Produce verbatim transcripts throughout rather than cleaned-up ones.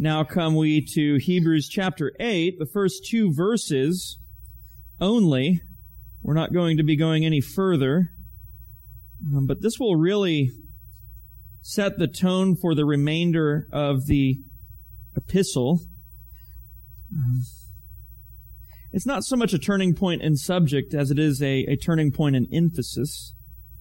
Now come we to Hebrews chapter eight, the first two verses only. We're not going to be going any further, um, but this will really set the tone for the remainder of the epistle. Um, it's not so much a turning point in subject as it is a, a turning point in emphasis.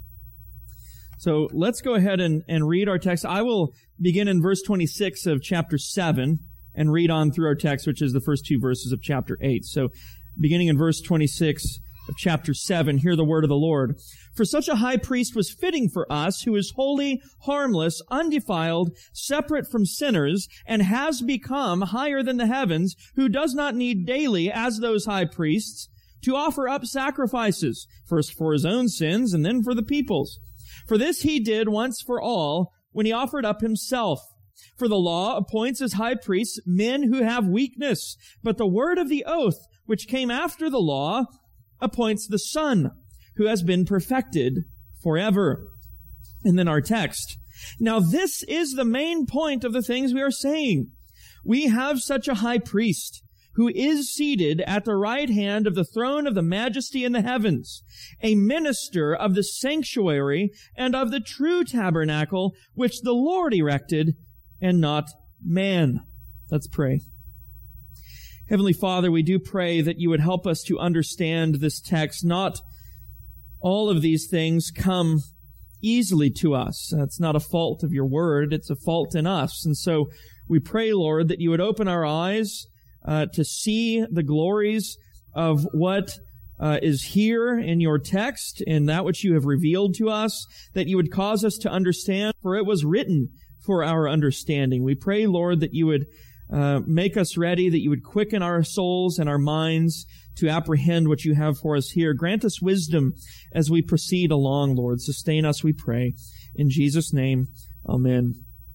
So let's go ahead and, and read our text. I will begin in verse twenty-six of chapter seven and read on through our text, which is the first two verses of chapter eight. So beginning in verse twenty-six of chapter seven, hear the word of the Lord. For such a high priest was fitting for us, who is holy, harmless, undefiled, separate from sinners, and has become higher than the heavens, who does not need daily, as those high priests, to offer up sacrifices, first for his own sins and then for the people's. For this he did once for all, when he offered up himself. For the law appoints as high priests men who have weakness, but the word of the oath, which came after the law, appoints the Son, who has been perfected forever. And then our text. Now this is the main point of the things we are saying. We have such a high priest, who is seated at the right hand of the throne of the majesty in the heavens, a minister of the sanctuary and of the true tabernacle, which the Lord erected, and not man. Let's pray. Heavenly Father, we do pray that you would help us to understand this text. Not all of these things come easily to us. It's not a fault of your word, it's a fault in us. And so we pray, Lord, that you would open our eyes Uh, to see the glories of what uh, is here in your text and that which you have revealed to us, that you would cause us to understand, for it was written for our understanding. We pray, Lord, that you would uh, make us ready, that you would quicken our souls and our minds to apprehend what you have for us here. Grant us wisdom as we proceed along, Lord. Sustain us, we pray. In Jesus' name, amen.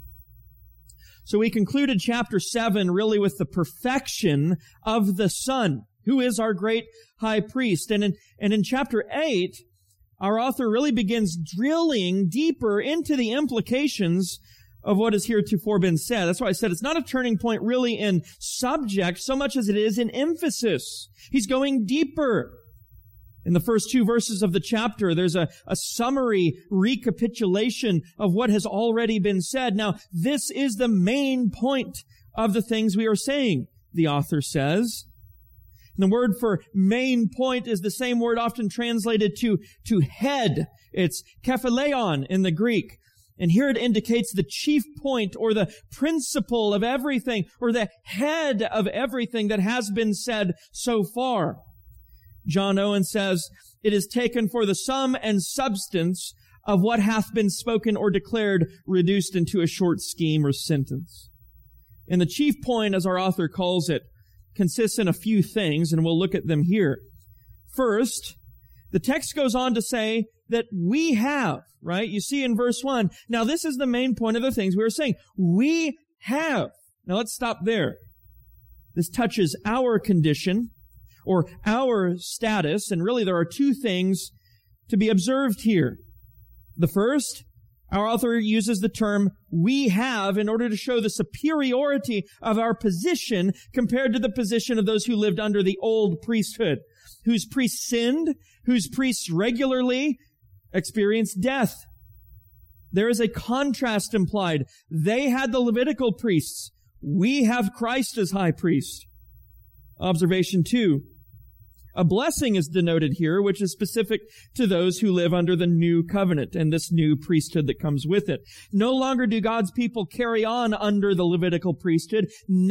So we concluded chapter seven really with the perfection of the Son, who is our great high priest. And in, and in chapter eight, our author really begins drilling deeper into the implications of what has heretofore been said. That's why I said it's not a turning point really in subject so much as it is in emphasis. He's going deeper. In the first two verses of the chapter, there's a, a summary recapitulation of what has already been said. Now, this is the main point of the things we are saying, the author says. And the word for main point is the same word often translated to, to head. It's kephaleon in the Greek. And here it indicates the chief point or the principle of everything or the head of everything that has been said so far. John Owen says, it is taken for the sum and substance of what hath been spoken or declared, reduced into a short scheme or sentence. And the chief point, as our author calls it, consists in a few things, and we'll look at them here. First, the text goes on to say that we have, right? You see in verse one, now this is the main point of the things we were saying. We have. Now let's stop there. This touches our condition, or our status, and really there are two things to be observed here. The first, our author uses the term we have in order to show the superiority of our position compared to the position of those who lived under the old priesthood, whose priests sinned, whose priests regularly experienced death. There is a contrast implied. They had the Levitical priests. We have Christ as high priest. Observation two. A blessing is denoted here, which is specific to those who live under the new covenant and this new priesthood that comes with it. No longer do God's people carry on under the Levitical priesthood.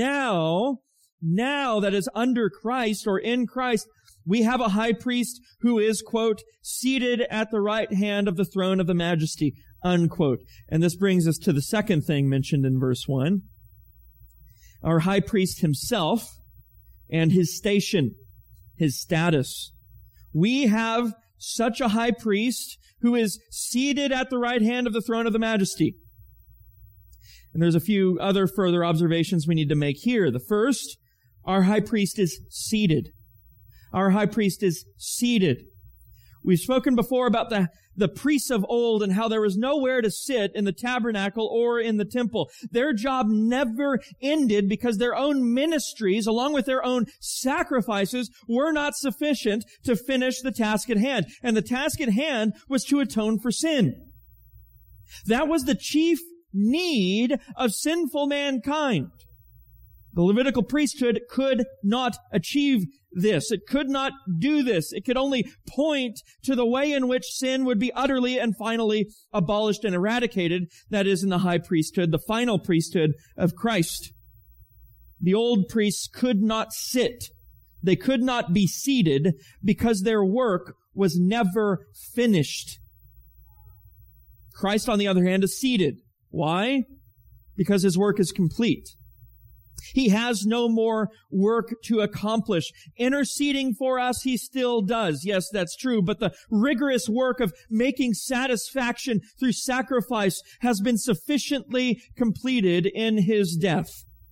Now, now that is under Christ or in Christ, we have a high priest who is, quote, seated at the right hand of the throne of the majesty, unquote. And this brings us to the second thing mentioned in verse one. Our high priest himself and his station. His status. We have such a high priest who is seated at the right hand of the throne of the majesty. And there's a few other further observations we need to make here. The first, our high priest is seated. Our high priest is seated. We've spoken before about the, the priests of old and how there was nowhere to sit in the tabernacle or in the temple. Their job never ended because their own ministries, along with their own sacrifices, were not sufficient to finish the task at hand. And the task at hand was to atone for sin. That was the chief need of sinful mankind. The Levitical priesthood could not achieve this. It could not do this. It could only point to the way in which sin would be utterly and finally abolished and eradicated. That is in the high priesthood, the final priesthood of Christ. The old priests could not sit. They could not be seated because their work was never finished. Christ, on the other hand, is seated. Why? Because his work is complete. He has no more work to accomplish. Interceding for us, he still does. Yes, that's true. But the rigorous work of making satisfaction through sacrifice has been sufficiently completed in his death.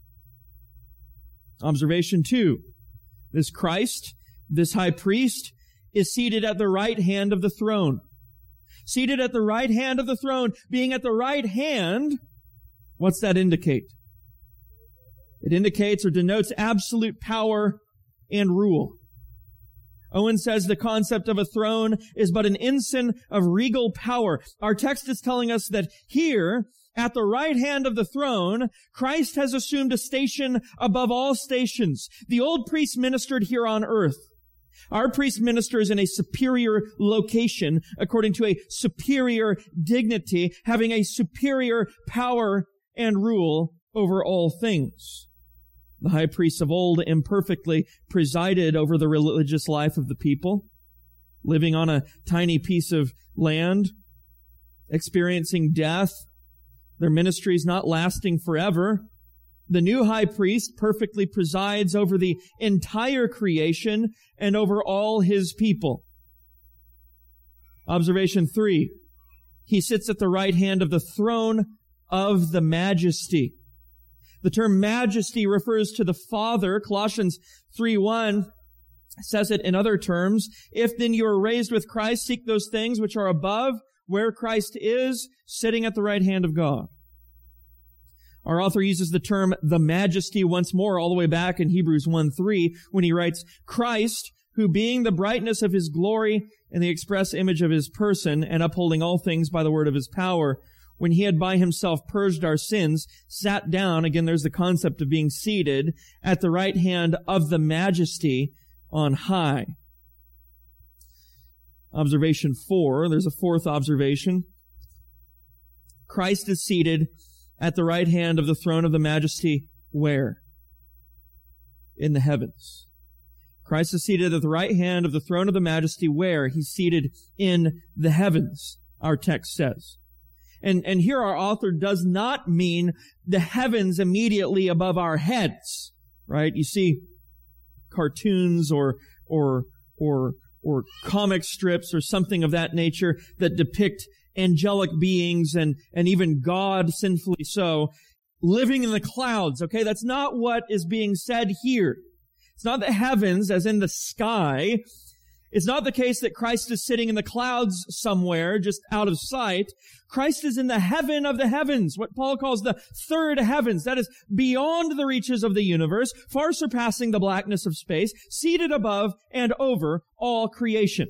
Observation two. This Christ, this high priest, is seated at the right hand of the throne. Seated at the right hand of the throne. Being at the right hand, what's that indicate? It indicates or denotes absolute power and rule. Owen says the concept of a throne is but an ensign of regal power. Our text is telling us that here, at the right hand of the throne, Christ has assumed a station above all stations. The old priest ministered here on earth. Our priest ministers in a superior location, according to a superior dignity, having a superior power and rule over all things. The high priests of old imperfectly presided over the religious life of the people, living on a tiny piece of land, experiencing death, their ministries not lasting forever. The new high priest perfectly presides over the entire creation and over all his people. Observation three. He sits at the right hand of the throne of the majesty. The term majesty refers to the Father. Colossians three one says it in other terms. If then you are raised with Christ, seek those things which are above, where Christ is, sitting at the right hand of God. Our author uses the term the majesty once more all the way back in Hebrews one three when he writes, Christ, who being the brightness of his glory and the express image of his person, and upholding all things by the word of his power, when he had by himself purged our sins, sat down, again there's the concept of being seated, at the right hand of the majesty on high. Observation four, there's a fourth observation. Christ is seated at the right hand of the throne of the majesty, where? In the heavens. Christ is seated at the right hand of the throne of the majesty, where? He's seated in the heavens, our text says. And, and here our author does not mean the heavens immediately above our heads, right? You see cartoons or, or, or, or comic strips or something of that nature that depict angelic beings and, and even God, sinfully so, living in the clouds, okay? That's not what is being said here. It's not the heavens as in the sky. It's not the case that Christ is sitting in the clouds somewhere, just out of sight. Christ is in the heaven of the heavens, what Paul calls the third heavens. That is beyond the reaches of the universe, far surpassing the blackness of space, seated above and over all creation.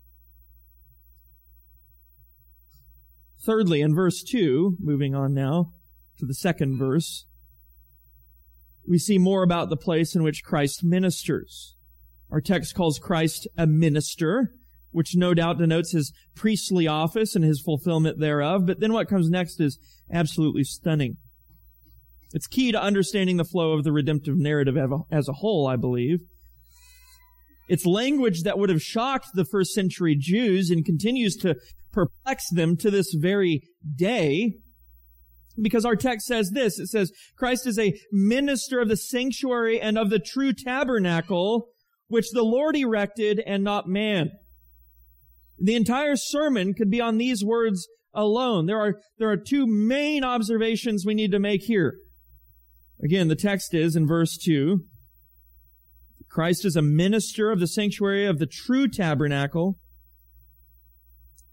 Thirdly, in verse two, moving on now to the second verse, we see more about the place in which Christ ministers. Our text calls Christ a minister, which no doubt denotes his priestly office and his fulfillment thereof. But then what comes next is absolutely stunning. It's key to understanding the flow of the redemptive narrative as a whole, I believe. It's language that would have shocked the first century Jews and continues to perplex them to this very day. Because our text says this, it says, Christ is a minister of the sanctuary and of the true tabernacle, which the Lord erected and not man. The entire sermon could be on these words alone. There are, there are two main observations we need to make here. Again, the text is in verse two, Christ is a minister of the sanctuary of the true tabernacle,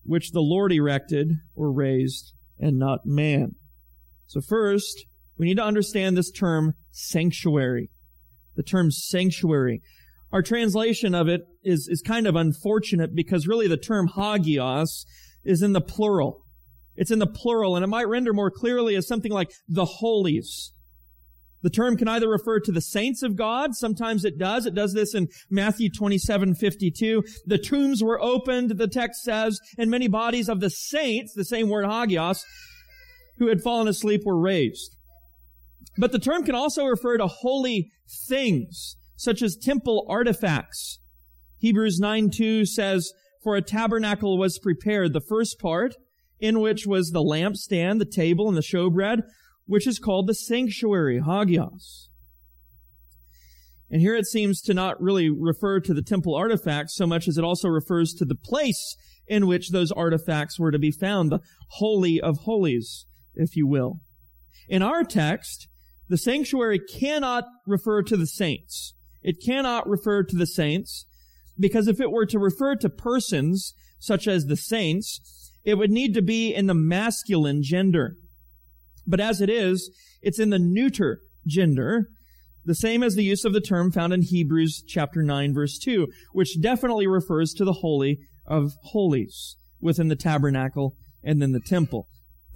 which the Lord erected or raised, and not man. So first, we need to understand this term sanctuary. The term sanctuary. Our translation of it is, is kind of unfortunate because really the term hagios is in the plural. It's in the plural, and it might render more clearly as something like the holies. The term can either refer to the saints of God. Sometimes it does. It does this in Matthew twenty-seven fifty-two. The tombs were opened, the text says, and many bodies of the saints, the same word hagios, who had fallen asleep were raised. But the term can also refer to holy things, such as temple artifacts. Hebrews nine two says, "For a tabernacle was prepared, the first part, in which was the lampstand, the table, and the showbread, which is called the sanctuary," hagios. And here it seems to not really refer to the temple artifacts so much as it also refers to the place in which those artifacts were to be found, the holy of holies, if you will. In our text, the sanctuary cannot refer to the saints. It cannot refer to the saints because if it were to refer to persons, such as the saints, it would need to be in the masculine gender. But as it is, it's in the neuter gender, the same as the use of the term found in Hebrews chapter nine, verse two, which definitely refers to the holy of holies within the tabernacle and then the temple.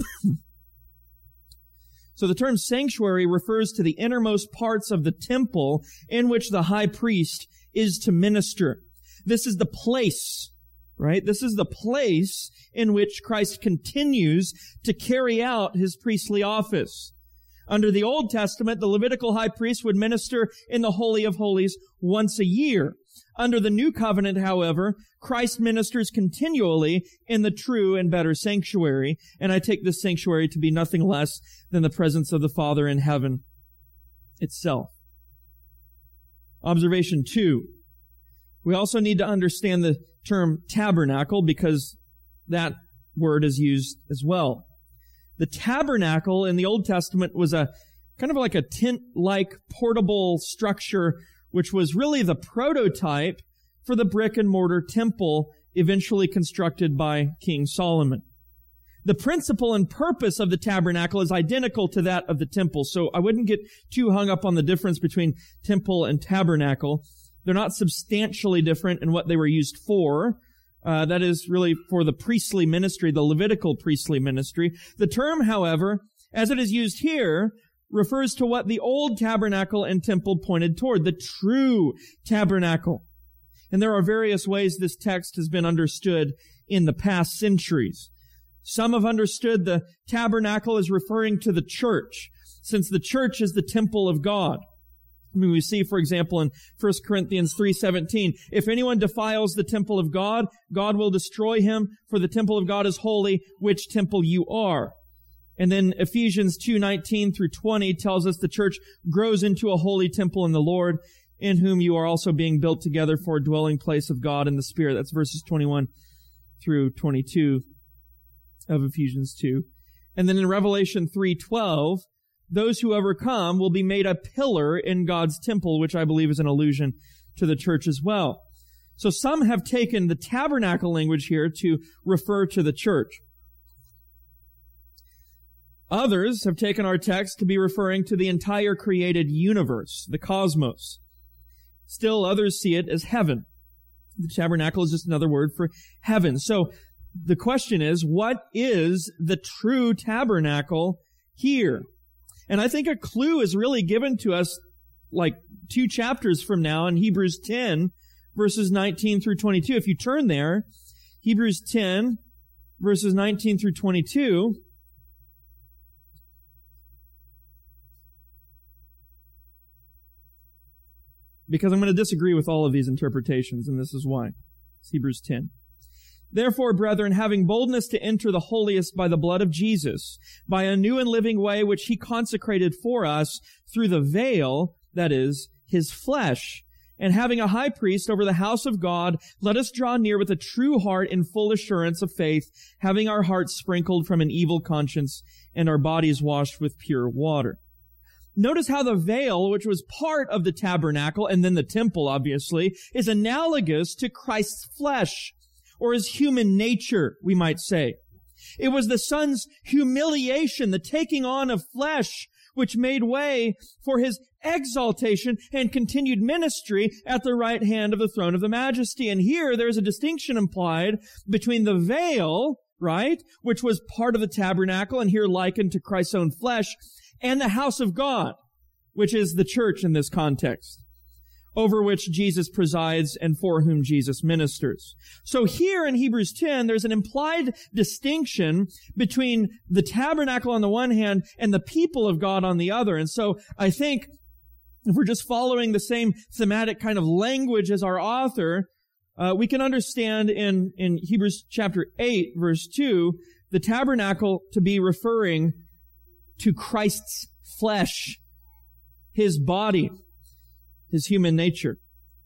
So the term sanctuary refers to the innermost parts of the temple in which the high priest is to minister. This is the place, right? This is the place in which Christ continues to carry out his priestly office. Under the Old Testament, the Levitical high priest would minister in the Holy of Holies once a year. Under the New Covenant, however, Christ ministers continually in the true and better sanctuary, and I take this sanctuary to be nothing less than the presence of the Father in heaven itself. Observation two. We also need to understand the term tabernacle because that word is used as well. The tabernacle in the Old Testament was a kind of like a tent-like portable structure which was really the prototype for the brick and mortar temple eventually constructed by King Solomon. The principle and purpose of the tabernacle is identical to that of the temple, so I wouldn't get too hung up on the difference between temple and tabernacle. They're not substantially different in what they were used for. Uh, that is really for the priestly ministry, the Levitical priestly ministry. The term, however, as it is used here, refers to what the old tabernacle and temple pointed toward, the true tabernacle. And there are various ways this text has been understood in the past centuries. Some have understood the tabernacle as referring to the church, since the church is the temple of God. I mean, we see, for example, in First Corinthians three seventeen, "If anyone defiles the temple of God, God will destroy him, for the temple of God is holy, which temple you are." And then Ephesians two nineteen through twenty tells us the church grows into a holy temple in the Lord, in whom you are also being built together for a dwelling place of God in the Spirit. That's verses twenty-one through twenty-two of Ephesians two. And then in Revelation three twelve, those who overcome will be made a pillar in God's temple, which I believe is an allusion to the church as well. So some have taken the tabernacle language here to refer to the church. Others have taken our text to be referring to the entire created universe, the cosmos. Still, others see it as heaven. The tabernacle is just another word for heaven. So the question is, what is the true tabernacle here? And I think a clue is really given to us like two chapters from now in Hebrews ten, verses nineteen through twenty-two. If you turn there, Hebrews ten, verses nineteen through twenty-two, because I'm going to disagree with all of these interpretations, and this is why. It's Hebrews ten. "Therefore, brethren, having boldness to enter the holiest by the blood of Jesus, by a new and living way which he consecrated for us through the veil, that is, his flesh, and having a high priest over the house of God, let us draw near with a true heart in full assurance of faith, having our hearts sprinkled from an evil conscience and our bodies washed with pure water." Notice how the veil, which was part of the tabernacle and then the temple, obviously, is analogous to Christ's flesh. or his human nature, we might say. It was the Son's humiliation, the taking on of flesh, which made way for his exaltation and continued ministry at the right hand of the throne of the majesty. And here there's a distinction implied between the veil, right, which was part of the tabernacle and here likened to Christ's own flesh, and the house of God, which is the church in this context, over which Jesus presides and for whom Jesus ministers. So here in Hebrews ten, there's an implied distinction between the tabernacle on the one hand and the people of God on the other. And so I think if we're just following the same thematic kind of language as our author, uh, we can understand in, in Hebrews chapter eight, verse two, the tabernacle to be referring to Christ's flesh, his body, his human nature.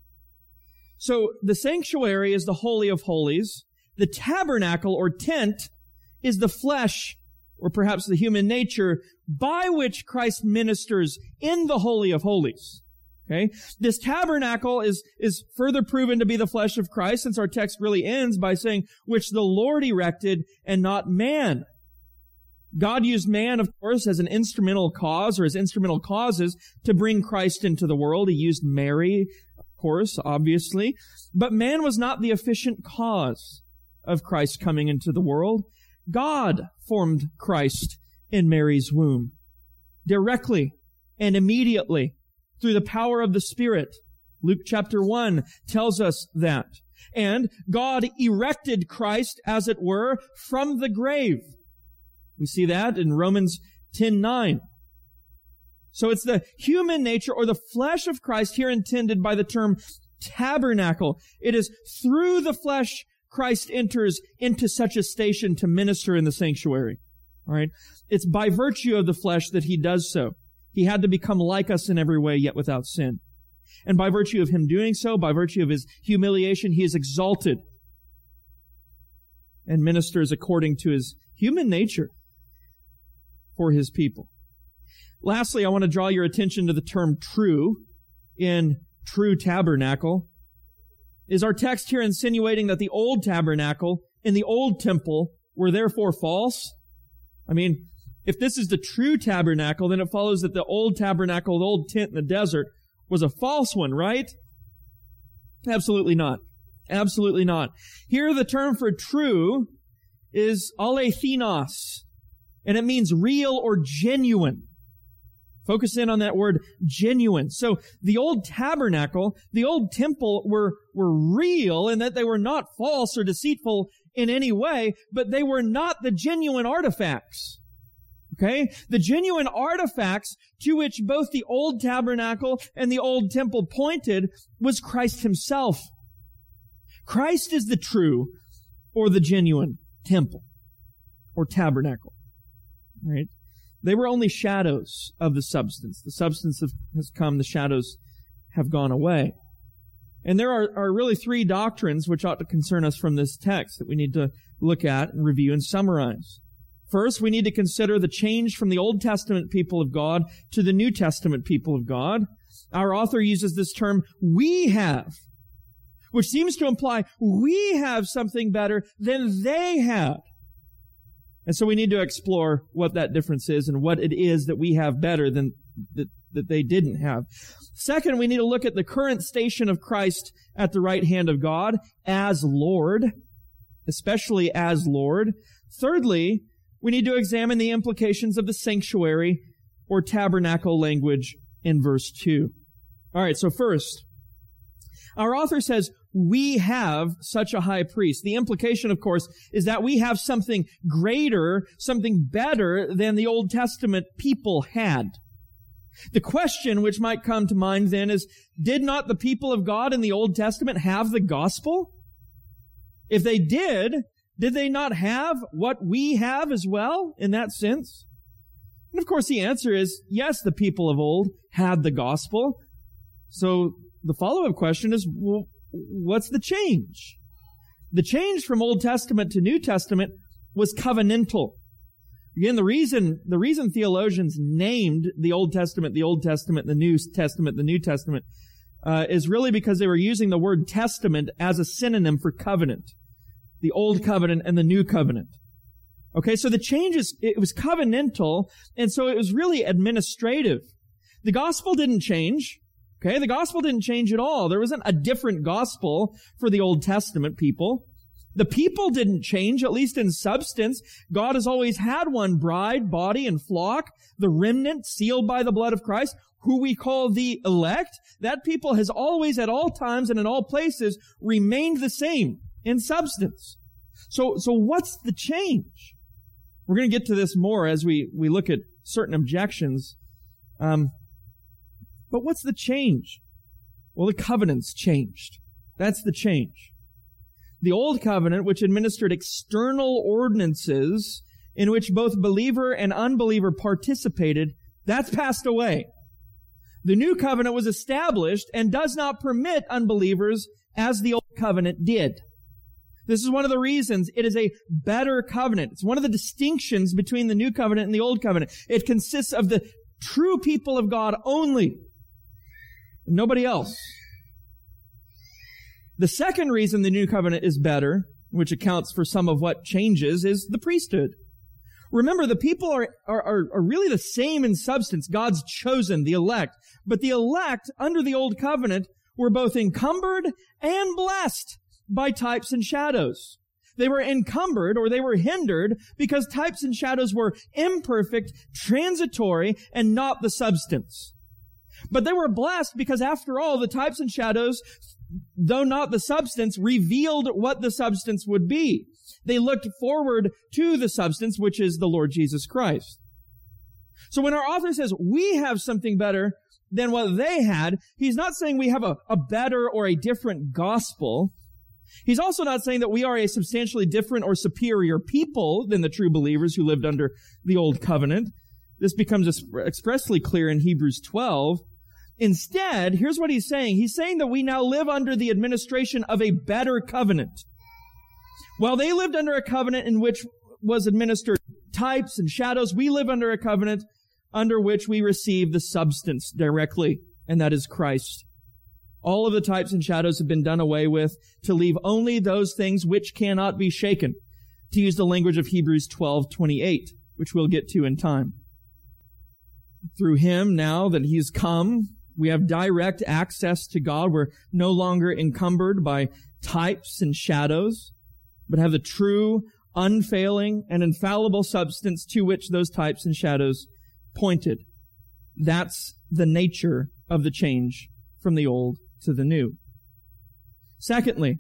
So the sanctuary is the Holy of Holies. The tabernacle or tent is the flesh, or perhaps the human nature, by which Christ ministers in the Holy of Holies. Okay? This tabernacle is, is further proven to be the flesh of Christ, since our text really ends by saying, which the Lord erected and not man. God used man, of course, as an instrumental cause or as instrumental causes to bring Christ into the world. He used Mary, of course, obviously. But man was not the efficient cause of Christ coming into the world. God formed Christ in Mary's womb directly and immediately through the power of the Spirit. Luke chapter one tells us that. And God erected Christ, as it were, from the grave. We see that in Romans ten nine. So it's the human nature or the flesh of Christ here intended by the term tabernacle. It is through the flesh Christ enters into such a station to minister in the sanctuary. All right? It's by virtue of the flesh that he does so. He had to become like us in every way, yet without sin. And by virtue of him doing so, by virtue of his humiliation, he is exalted and ministers according to his human nature for his people. Lastly, I want to draw your attention to the term true in true tabernacle. Is our text here insinuating that the old tabernacle and the old temple were therefore false? I mean, if this is the true tabernacle, then it follows that the old tabernacle, the old tent in the desert, was a false one, right? Absolutely not. Absolutely not. Here the term for true is alethinos, and it means real or genuine. Focus in on that word genuine. So the old tabernacle, the old temple were, were real in that they were not false or deceitful in any way, but they were not the genuine artifacts. Okay? The genuine artifacts to which both the old tabernacle and the old temple pointed was Christ himself. Christ is the true or the genuine temple or tabernacle. Right? They were only shadows of the substance. The substance has come, the shadows have gone away. And there are, are really three doctrines which ought to concern us from this text that we need to look at and review and summarize. First, we need to consider the change from the Old Testament people of God to the New Testament people of God. Our author uses this term, we have, which seems to imply we have something better than they had. And so we need to explore what that difference is and what it is that we have better than that, that they didn't have. Second, we need to look at the current station of Christ at the right hand of God as Lord, especially as Lord. Thirdly, we need to examine the implications of the sanctuary or tabernacle language in verse two. All right, so first, our author says, we have such a high priest. The implication, of course, is that we have something greater, something better than the Old Testament people had. The question which might come to mind then is, did not the people of God in the Old Testament have the gospel? If they did, did they not have what we have as well in that sense? And of course the answer is, yes, the people of old had the gospel. So the follow-up question is, well, what's the change? The change from Old Testament to New Testament was covenantal. Again, the reason, the reason theologians named the Old Testament, the Old Testament, the New Testament, the New Testament, uh, is really because they were using the word testament as a synonym for covenant. the old covenant and the new covenant. Okay, so the change is, it was covenantal, and so it was really administrative. The gospel didn't change. Okay, the gospel didn't change at all. There wasn't a different gospel for the Old Testament people. The people didn't change, at least in substance. God has always had one bride, body, and flock, the remnant sealed by the blood of Christ, who we call the elect. That people has always, at all times and in all places, remained the same in substance. So, so what's the change? We're going to get to this more as we, we look at certain objections. Um, but what's the change? Well, the covenant's changed. That's the change. The old covenant, which administered external ordinances in which both believer and unbeliever participated, that's passed away. The new covenant was established and does not permit unbelievers as the old covenant did. This is one of the reasons it is a better covenant. It's one of the distinctions between the new covenant and the old covenant. It consists of the true people of God only, nobody else. The second reason the new covenant is better, which accounts for some of what changes, is the priesthood. Remember, the people are, are, are really the same in substance. God's chosen, the elect. But the elect, under the old covenant, were both encumbered and blessed by types and shadows. They were encumbered, or they were hindered, because types and shadows were imperfect, transitory, and not the substance. But they were blessed because, after all, the types and shadows, though not the substance, revealed what the substance would be. They looked forward to the substance, which is the Lord Jesus Christ. So when our author says we have something better than what they had, he's not saying we have a, a better or a different gospel. He's also not saying that we are a substantially different or superior people than the true believers who lived under the old covenant. This becomes expressly clear in Hebrews twelve. Instead, here's what he's saying. He's saying that we now live under the administration of a better covenant. While they lived under a covenant in which was administered types and shadows, we live under a covenant under which we receive the substance directly, and that is Christ. All of the types and shadows have been done away with to leave only those things which cannot be shaken, to use the language of Hebrews twelve twenty-eight, which we'll get to in time. Through him, now that he's come, we have direct access to God. We're no longer encumbered by types and shadows, but have the true, unfailing, and infallible substance to which those types and shadows pointed. That's the nature of the change from the old to the new. Secondly,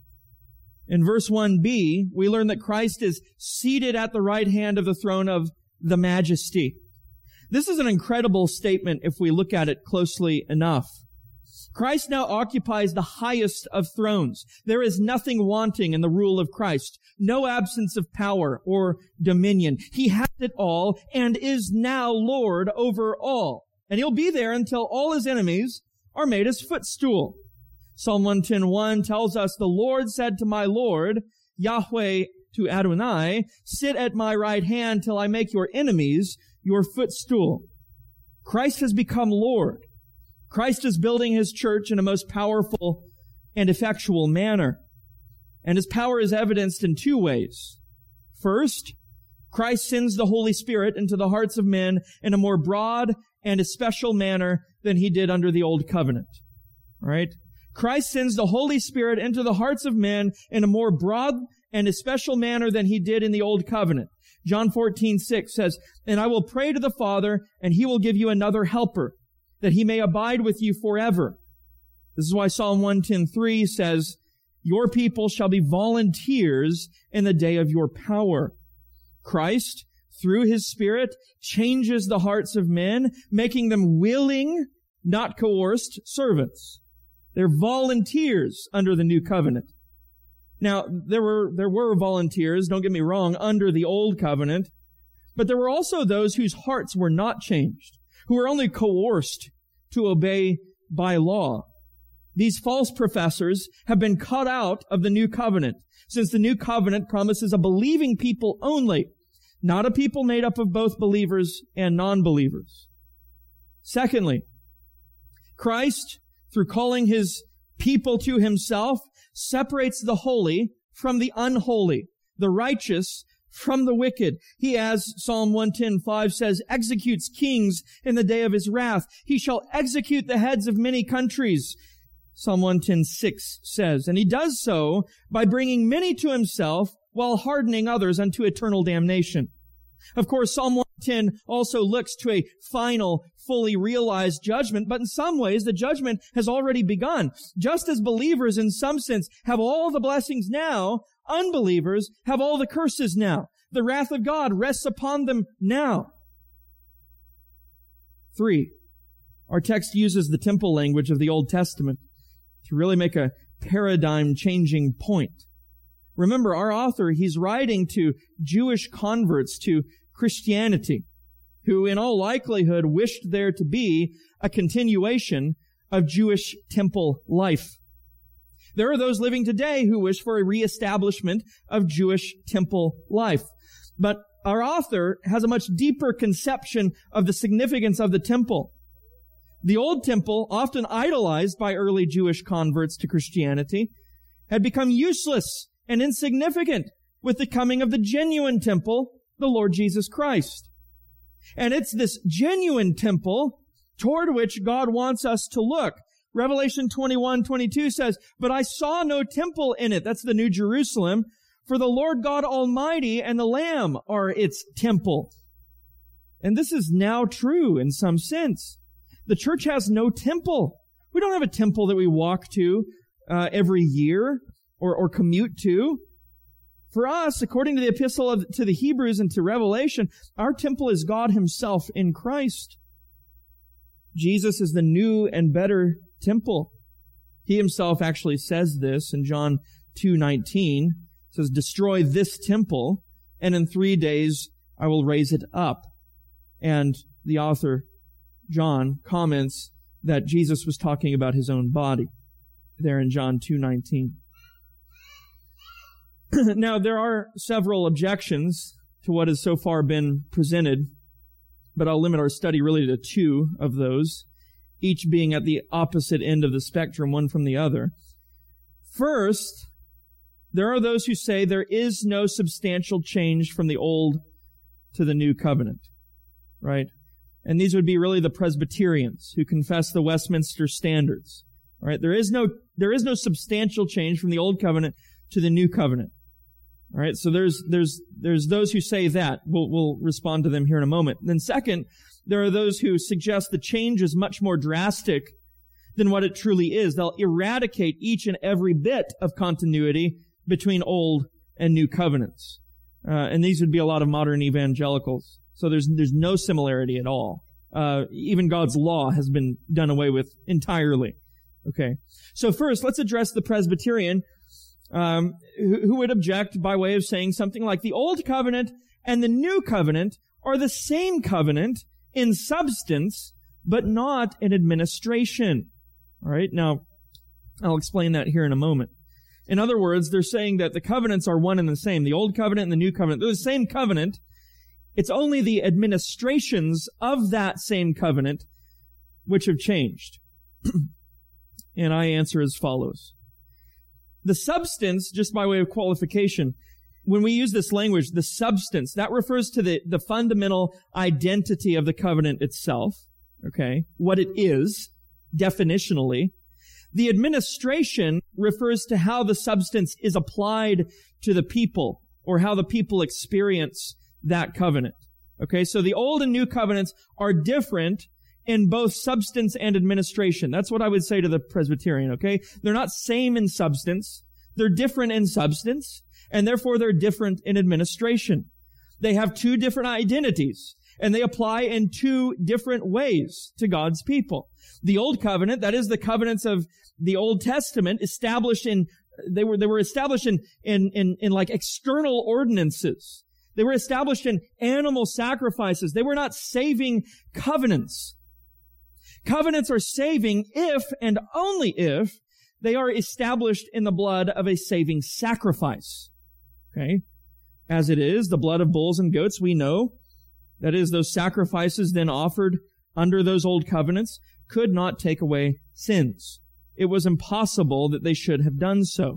in verse one b, we learn that Christ is seated at the right hand of the throne of the majesty. This is an incredible statement if we look at it closely enough. Christ now occupies the highest of thrones. There is nothing wanting in the rule of Christ, no absence of power or dominion. He has it all and is now Lord over all. And he'll be there until all his enemies are made his footstool. Psalm one ten one tells us, "The Lord said to my Lord, Yahweh to Adonai, sit at my right hand till I make your enemies your footstool." Christ has become Lord. Christ is building his church in a most powerful and effectual manner. And his power is evidenced in two ways. First, Christ sends the Holy Spirit into the hearts of men in a more broad and especial manner than he did under the old covenant. All right? Christ sends the Holy Spirit into the hearts of men in a more broad and especial manner than he did in the old covenant. John fourteen six says, "And I will pray to the Father, and he will give you another helper, that he may abide with you forever." This is why Psalm one ten three says, "Your people shall be volunteers in the day of your power." Christ, through his Spirit, changes the hearts of men, making them willing, not coerced, servants. They're volunteers under the new covenant. Now, there were, there were volunteers, don't get me wrong, under the old covenant, but there were also those whose hearts were not changed, who were only coerced to obey by law. These false professors have been cut out of the new covenant, since the new covenant promises a believing people only, not a people made up of both believers and non-believers. Secondly, Christ, through calling his people to himself, separates the holy from the unholy, the righteous from the wicked. He, as Psalm one ten five says, executes kings in the day of his wrath. He shall execute the heads of many countries, Psalm one ten six says. And he does so by bringing many to himself while hardening others unto eternal damnation. Of course, Psalm one ten also looks to a final, fully realized judgment, but in some ways the judgment has already begun. Just as believers in some sense have all the blessings now, unbelievers have all the curses now. The wrath of God rests upon them now. Three, our text uses the temple language of the Old Testament to really make a paradigm-changing point. Remember, our author, he's writing to Jewish converts to Christianity, who in all likelihood wished there to be a continuation of Jewish temple life. There are those living today who wish for a reestablishment of Jewish temple life. But our author has a much deeper conception of the significance of the temple. The old temple, often idolized by early Jewish converts to Christianity, had become useless and insignificant with the coming of the genuine temple, the Lord Jesus Christ. And it's this genuine temple toward which God wants us to look. Revelation twenty-one twenty-two says, "But I saw no temple in it." That's the New Jerusalem. "For the Lord God Almighty and the Lamb are its temple." And this is now true in some sense. The church has no temple. We don't have a temple that we walk to uh, every year or, or commute to. For us, according to the epistle of, to the Hebrews and to Revelation, our temple is God himself in Christ. Jesus is the new and better temple. He himself actually says this in John two nineteen. It says, "Destroy this temple, and in three days I will raise it up." And the author, John, comments that Jesus was talking about his own body there in John two nineteen. Now, there are several objections to what has so far been presented, but I'll limit our study really to two of those, each being at the opposite end of the spectrum, one from the other. First, there are those who say there is no substantial change from the old to the new covenant, right? And these would be really the Presbyterians who confess the Westminster Standards, all right? There is no, there is no substantial change from the old covenant to the new covenant. All right, so there's there's there's those who say that. We'll we'll respond to them here in a moment. Then second, there are those who suggest the change is much more drastic than what it truly is. They'll eradicate each and every bit of continuity between old and new covenants. Uh, and these would be a lot of modern evangelicals. So there's there's no similarity at all. Uh, even God's law has been done away with entirely. Okay. So first, let's address the Presbyterian, Um, who, who would object by way of saying something like the old covenant and the new covenant are the same covenant in substance, but not in administration. All right. Now, I'll explain that here in a moment. In other words, they're saying that the covenants are one and the same. The old covenant and the new covenant, they're the same covenant. It's only the administrations of that same covenant which have changed. And I answer as follows. The substance, just by way of qualification, when we use this language, the substance, that refers to the, the fundamental identity of the covenant itself, okay, what it is, definitionally. The administration refers to how the substance is applied to the people, or how the people experience that covenant. Okay, so the old and new covenants are different in both substance and administration. That's what I would say to the Presbyterian, okay? They're not same in substance. They're different in substance, and therefore they're different in administration. They have two different identities, and they apply in two different ways to God's people. The Old Covenant, that is the covenants of the Old Testament, established in, they were, they were established in, in, in, in like external ordinances. They were established in animal sacrifices. They were not saving covenants. Covenants are saving if and only if they are established in the blood of a saving sacrifice. Okay? As it is, the blood of bulls and goats, we know, that is, those sacrifices then offered under those old covenants could not take away sins. It was impossible that they should have done so.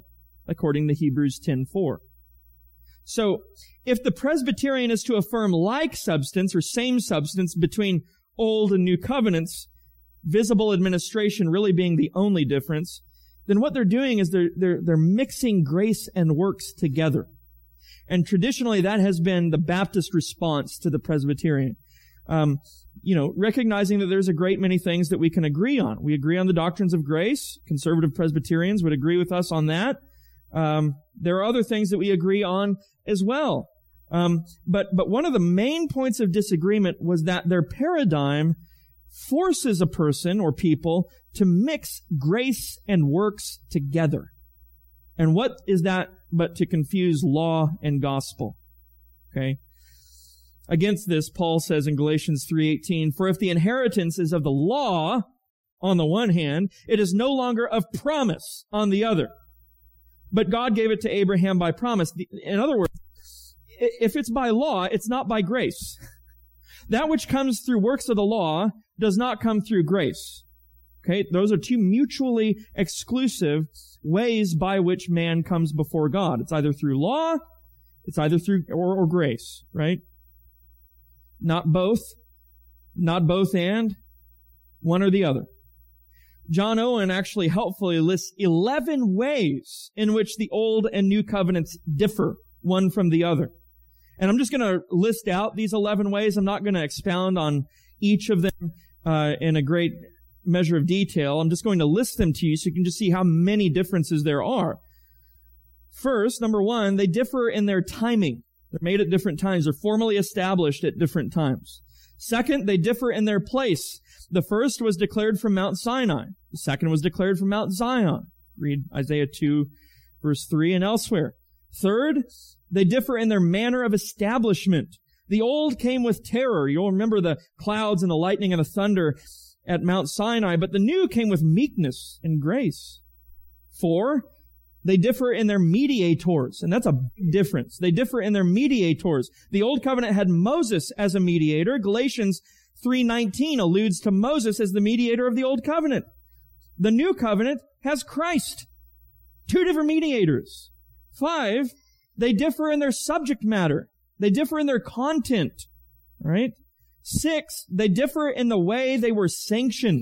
according to Hebrews ten four. So, if the Presbyterian is to affirm like substance or same substance between Old and New Covenants, visible administration really being the only difference, then what they're doing is they're, they're, they're mixing grace and works together. And traditionally, that has been the Baptist response to the Presbyterian. Um, you know, recognizing that there's a great many things that we can agree on. We agree on the doctrines of grace. Conservative Presbyterians would agree with us on that. Um, there are other things that we agree on as well. Um, but, but one of the main points of disagreement was that their paradigm forces a person or people to mix grace and works together. And what is that but to confuse law and gospel? Okay. Against this, Paul says in Galatians three eighteen, "For if the inheritance is of the law on the one hand, it is no longer of promise on the other. But God gave it to Abraham by promise." In other words, if it's by law, it's not by grace. That which comes through works of the law does not come through grace. Okay, those are two mutually exclusive ways by which man comes before God. It's either through law, it's either through, or, or grace, right? Not both, not both and, one or the other. John Owen actually helpfully lists eleven ways in which the Old and New Covenants differ one from the other. And I'm just going to list out these eleven ways. I'm not going to expound on each of them uh, in a great measure of detail. I'm just going to list them to you so you can just see how many differences there are. First, number one, they differ in their timing. They're made at different times. They're formally established at different times. Second, they differ in their place. The first was declared from Mount Sinai. The second was declared from Mount Zion. Read Isaiah two, verse three, and elsewhere. Third, they differ in their manner of establishment. The old came with terror. You'll remember the clouds and the lightning and the thunder at Mount Sinai, but the new came with meekness and grace. Four, they differ in their mediators, and that's a big difference. They differ in their mediators. The Old Covenant had Moses as a mediator. Galatians three nineteen alludes to Moses as the mediator of the Old Covenant. The New Covenant has Christ. Two different mediators. Five, they differ in their subject matter. They differ in their content. All right? Six, they differ in the way they were sanctioned.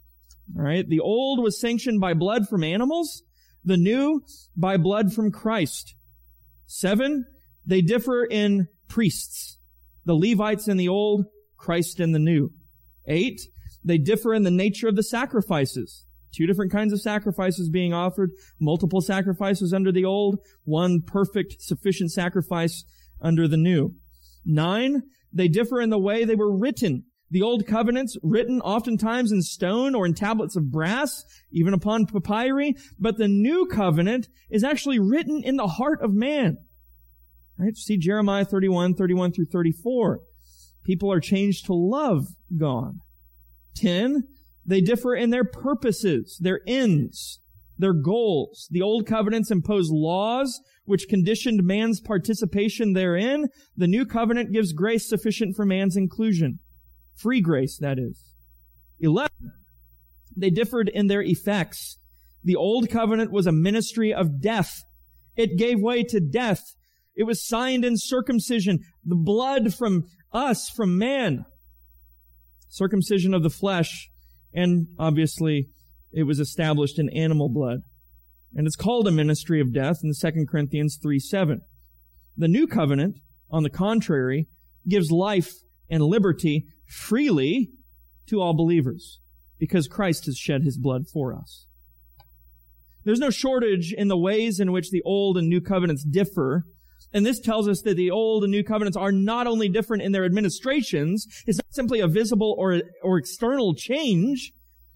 All right? The old was sanctioned by blood from animals. The new by blood from Christ. Seven, they differ in priests. The Levites in the old, Christ in the new. Eight, they differ in the nature of the sacrifices. Two different kinds of sacrifices being offered. Multiple sacrifices under the old. One perfect, sufficient sacrifice under the new. Nine, they differ in the way they were written. The old covenants written oftentimes in stone or in tablets of brass, even upon papyri. But the new covenant is actually written in the heart of man. Right? See Jeremiah thirty-one, thirty-one through thirty-four. People are changed to love God. Ten, they differ in their purposes, their ends, their goals. The old covenants impose laws which conditioned man's participation therein. The new covenant gives grace sufficient for man's inclusion. Free grace, that is. Eleven, they differed in their effects. The old covenant was a ministry of death. It gave way to death. It was signed in circumcision, the blood from us, from man. Circumcision of the flesh, and obviously it was established in animal blood. And it's called a ministry of death in Second Corinthians three seven. The new covenant, on the contrary, gives life and liberty freely to all believers, because Christ has shed his blood for us. There's no shortage in the ways in which the old and new covenants differ. And this tells us that the old and new covenants are not only different in their administrations, it's not simply a visible or, or external change.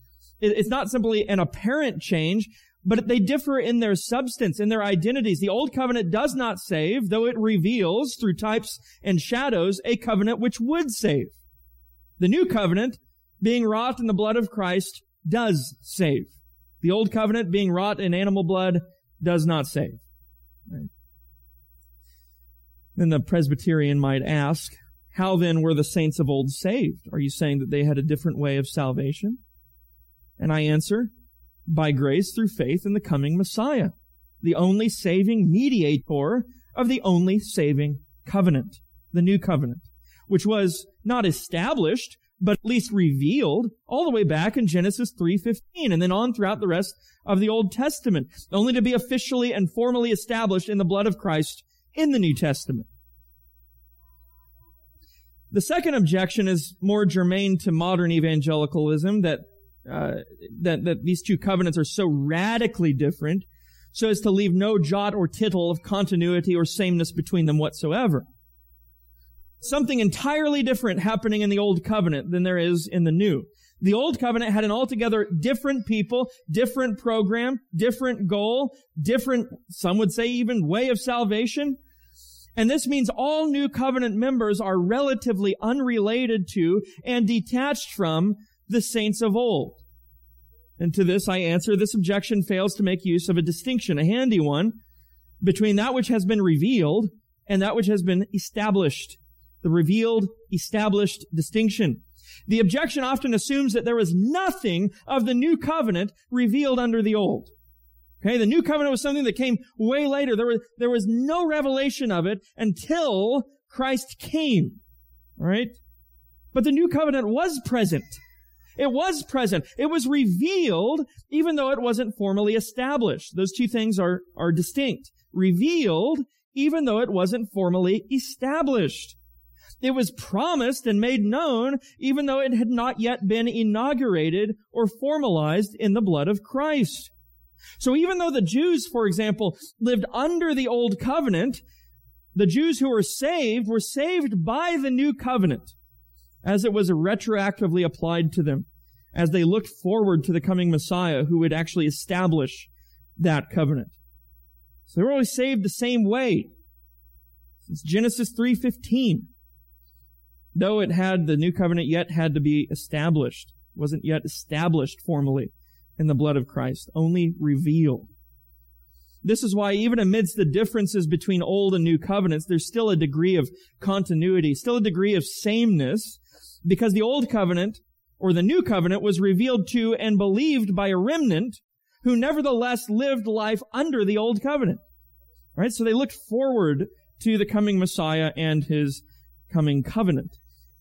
It's not simply an apparent change, but they differ in their substance, in their identities. The old covenant does not save, though it reveals through types and shadows a covenant which would save. The new covenant, being wrought in the blood of Christ, does save. The old covenant, being wrought in animal blood, does not save. Right. Then the Presbyterian might ask, how then were the saints of old saved? Are you saying that they had a different way of salvation? And I answer, by grace through faith in the coming Messiah. the only saving mediator of the only saving covenant, the new covenant, which was not established, but at least revealed all the way back in Genesis three fifteen, and then on throughout the rest of the Old Testament, only to be officially and formally established in the blood of Christ in the New Testament. The second objection is more germane to modern evangelicalism, that uh, that that these two covenants are so radically different so as to leave no jot or tittle of continuity or sameness between them whatsoever. Something entirely different happening in the Old Covenant than there is in the New. The Old Covenant had an altogether different people, different program, different goal, different, some would say even way of salvation. And this means all New Covenant members are relatively unrelated to and detached from the saints of old. And to this I answer, this objection fails to make use of a distinction, a handy one, between that which has been revealed and that which has been established. The revealed, established distinction. The objection often assumes that there was nothing of the new covenant revealed under the old. Okay, the new covenant was something that came way later. There was, there was no revelation of it until Christ came. All right? But the new covenant was present. It was present. It was revealed, even though it wasn't formally established. Those two things are, are distinct. Revealed, even though it wasn't formally established. It was promised and made known, even though it had not yet been inaugurated or formalized in the blood of Christ. So even though the Jews, for example, lived under the old covenant, the Jews who were saved were saved by the new covenant, as it was retroactively applied to them, as they looked forward to the coming Messiah who would actually establish that covenant. So they were always saved the same way. Since Genesis three fifteen. Though it had, the new covenant yet had to be established, wasn't yet established formally in the blood of Christ, only revealed. This is why even amidst the differences between old and new covenants, there's still a degree of continuity, still a degree of sameness, because the old covenant, or the new covenant, was revealed to and believed by a remnant who nevertheless lived life under the old covenant. All right, so they looked forward to the coming Messiah and his coming covenant.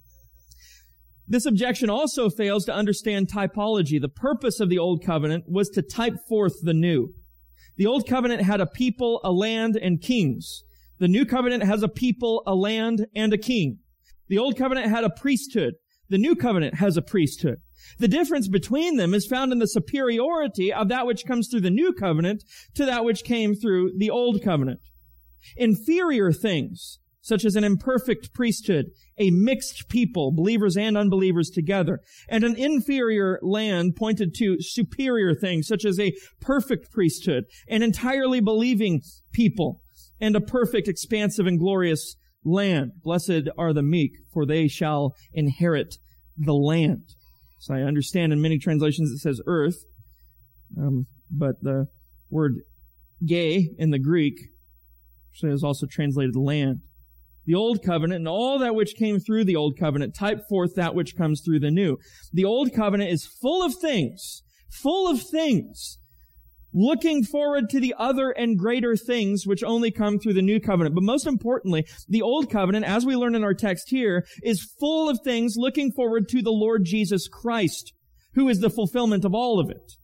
This objection also fails to understand typology. The purpose of the Old Covenant was to type forth the new. The Old Covenant had a people, a land, and kings. The New Covenant has a people, a land, and a king. The Old Covenant had a priesthood. The New Covenant has a priesthood. The difference between them is found in the superiority of that which comes through the New Covenant to that which came through the Old Covenant. Inferior things, such as an imperfect priesthood, a mixed people, believers and unbelievers together, and an inferior land pointed to superior things, such as a perfect priesthood, an entirely believing people, and a perfect, expansive, and glorious land. Blessed are the meek, for they shall inherit the land. So I understand in many translations it says earth, um, but the word gay in the Greek is also translated land. The Old Covenant and all that which came through the Old Covenant type forth that which comes through the New. The Old Covenant is full of things, full of things, looking forward to the other and greater things which only come through the New Covenant. But most importantly, the Old Covenant, as we learn in our text here, is full of things looking forward to the Lord Jesus Christ, who is the fulfillment of all of it.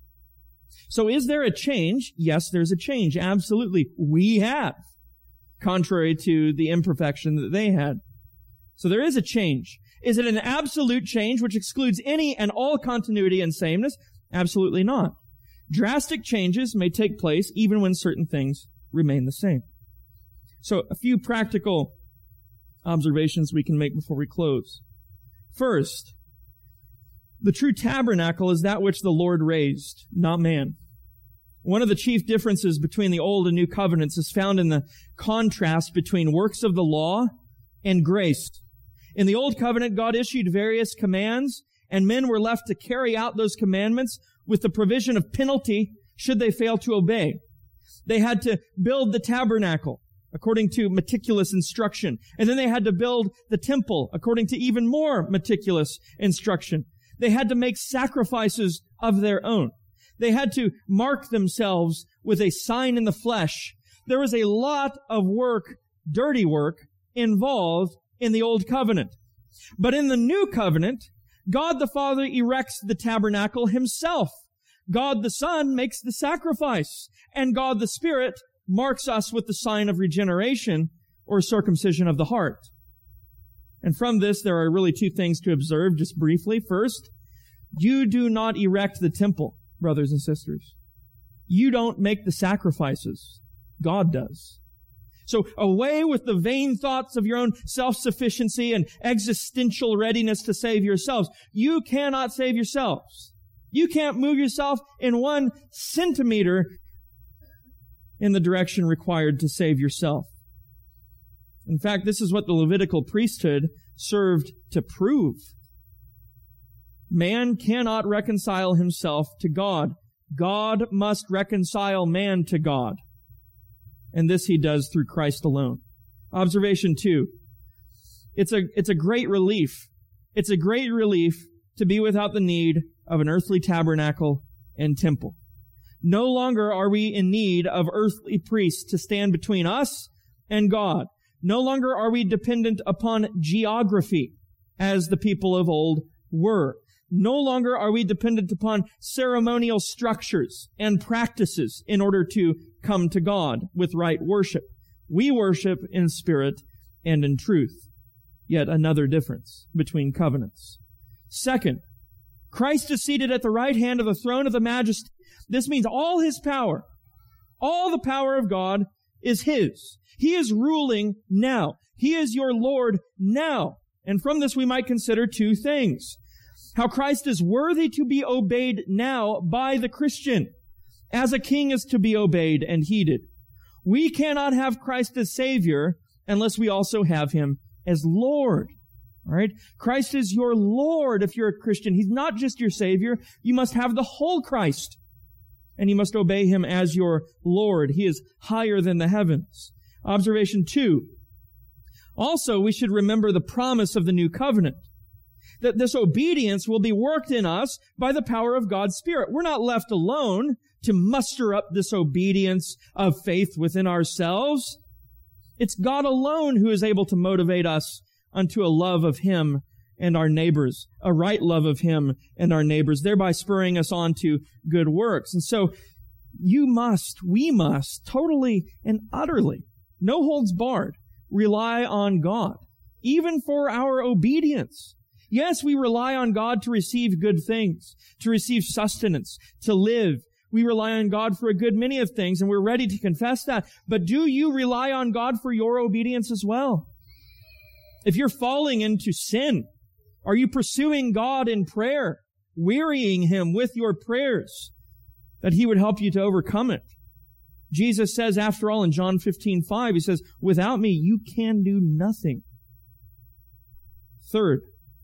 So is there a change? Yes, there's a change. Absolutely. We have. Contrary to the imperfection that they had. So there is a change. Is it an absolute change which excludes any and all continuity and sameness? Absolutely not. Drastic changes may take place even when certain things remain the same. So a few practical observations we can make before we close. First, the true tabernacle is that which the Lord raised, not man. One of the chief differences between the Old and New Covenants is found in the contrast between works of the law and grace. In the Old Covenant, God issued various commands, and men were left to carry out those commandments with the provision of penalty should they fail to obey. They had to build the tabernacle according to meticulous instruction, and then they had to build the temple according to even more meticulous instruction. They had to make sacrifices of their own. They had to mark themselves with a sign in the flesh. There was a lot of work, dirty work, involved in the old covenant. But in the new covenant, God the Father erects the tabernacle himself. God the Son makes the sacrifice. And God the Spirit marks us with the sign of regeneration or circumcision of the heart. And from this, there are really two things to observe just briefly. First, you do not erect the temple, brothers and sisters. You don't make the sacrifices. God does. So away with the vain thoughts of your own self-sufficiency and existential readiness to save yourselves. You cannot save yourselves. You can't move yourself in one centimeter in the direction required to save yourself. In fact, this is what the Levitical priesthood served to prove. Man cannot reconcile himself to God. God must reconcile man to God. And this he does through Christ alone. Observation two. It's a, it's a great relief. It's a great relief to be without the need of an earthly tabernacle and temple. No longer are we in need of earthly priests to stand between us and God. No longer are we dependent upon geography, as the people of old were. No longer are we dependent upon ceremonial structures and practices in order to come to God with right worship. We worship in spirit and in truth. Yet another difference between covenants. Second, Christ is seated at the right hand of the throne of the majesty. This means all his power, all the power of God is his. He is ruling now. He is your Lord now. And from this we might consider two things. How Christ is worthy to be obeyed now by the Christian, as a king is to be obeyed and heeded. We cannot have Christ as Savior unless we also have him as Lord. All right? Christ is your Lord if you're a Christian. He's not just your Savior. You must have the whole Christ. And you must obey him as your Lord. He is higher than the heavens. Observation two. Also, we should remember the promise of the new covenant. That this obedience will be worked in us by the power of God's Spirit. We're not left alone to muster up this obedience of faith within ourselves. It's God alone who is able to motivate us unto a love of him and our neighbors, a right love of him and our neighbors, thereby spurring us on to good works. And so you must, we must, totally and utterly, no holds barred, rely on God, even for our obedience. Yes, we rely on God to receive good things, to receive sustenance, to live. We rely on God for a good many of things, and we're ready to confess that. But do you rely on God for your obedience as well? If you're falling into sin, are you pursuing God in prayer, wearying him with your prayers, that he would help you to overcome it? Jesus says, after all, in John fifteen five, he says, without me, you can do nothing. Third,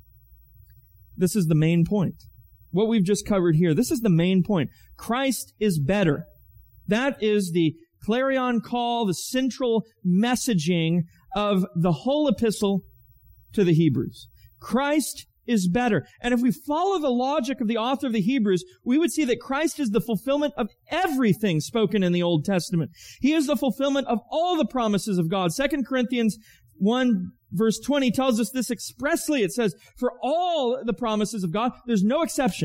this is the main point. What we've just covered here, this is the main point. Christ is better. That is the clarion call, the central messaging of the whole epistle to the Hebrews. Christ is better. And if we follow the logic of the author of the Hebrews, we would see that Christ is the fulfillment of everything spoken in the Old Testament. He is the fulfillment of all the promises of God. Second Corinthians one verse twenty tells us this expressly. It says, for all the promises of God, there's no exception.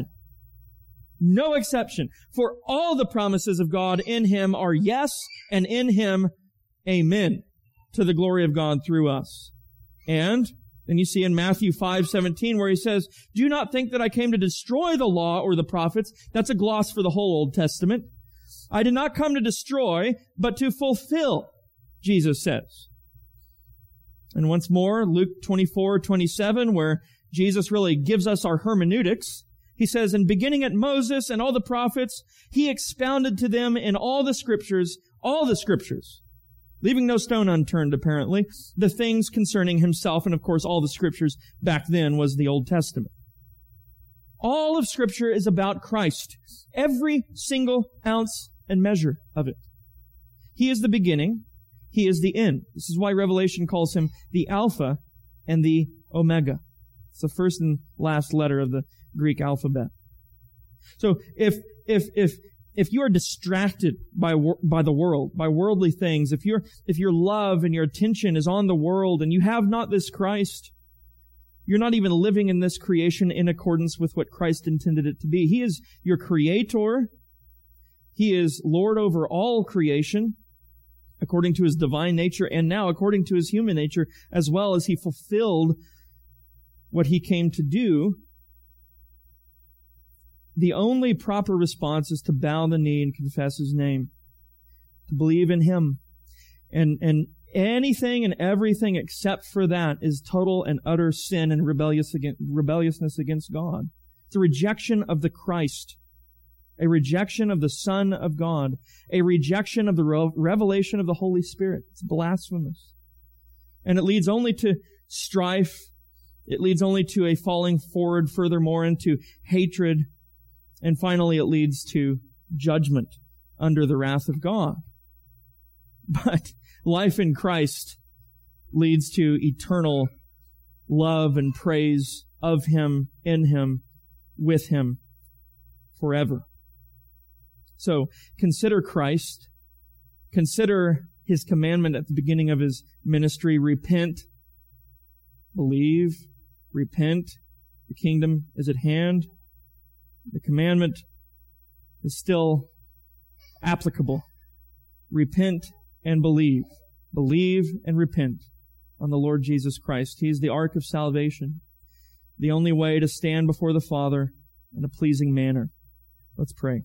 No exception. For all the promises of God in him are yes, and in him, amen, to the glory of God through us. And then you see in Matthew five seventeen where he says, do not think that I came to destroy the law or the prophets. That's a gloss for the whole Old Testament. I did not come to destroy, but to fulfill, Jesus says. And once more, Luke twenty-four twenty-seven, where Jesus really gives us our hermeneutics. He says, and beginning at Moses and all the prophets, he expounded to them in all the scriptures, all the scriptures, leaving no stone unturned, apparently, the things concerning himself. And of course, all the scriptures back then was the Old Testament. All of Scripture is about Christ. Every single ounce and measure of it. He is the beginning. He is the end. This is why Revelation calls him the Alpha and the Omega. It's the first and last letter of the Greek alphabet. So if, if, if if you are distracted by by the world, by worldly things, if your if your love and your attention is on the world and you have not this Christ, you're not even living in this creation in accordance with what Christ intended it to be. He is your creator. He is Lord over all creation, according to his divine nature, and now according to his human nature, as well as he fulfilled what he came to do. The only proper response is to bow the knee and confess his name, to believe in him. And, and anything and everything except for that is total and utter sin and rebellious against, rebelliousness against God. It's a rejection of the Christ, a rejection of the Son of God, a rejection of the revelation of the Holy Spirit. It's blasphemous. And it leads only to strife. It leads only to a falling forward furthermore into hatred. And finally, it leads to judgment under the wrath of God. But life in Christ leads to eternal love and praise of him, in him, with him, forever. So consider Christ. Consider his commandment at the beginning of his ministry. Repent, believe, repent. The kingdom is at hand. The commandment is still applicable. Repent and believe. Believe and repent on the Lord Jesus Christ. He is the ark of salvation, the only way to stand before the Father in a pleasing manner. Let's pray.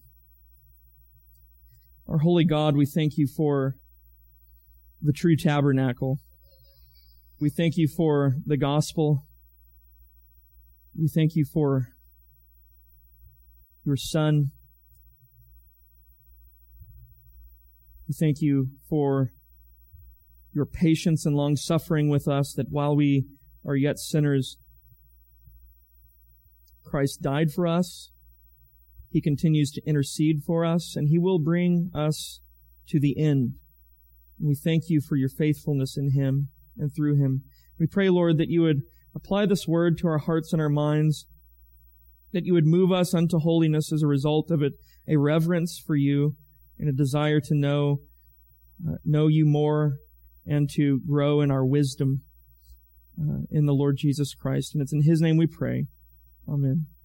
Our holy God, we thank you for the true tabernacle. We thank you for the gospel. We thank you for your Son. We thank you for your patience and long-suffering with us, that while we are yet sinners, Christ died for us. He continues to intercede for us, and he will bring us to the end. We thank you for your faithfulness in him and through him. We pray, Lord, that you would apply this word to our hearts and our minds, that you would move us unto holiness as a result of it, a reverence for you and a desire to know, uh, know you more and to grow in our wisdom uh, in the Lord Jesus Christ. And it's in his name we pray. Amen.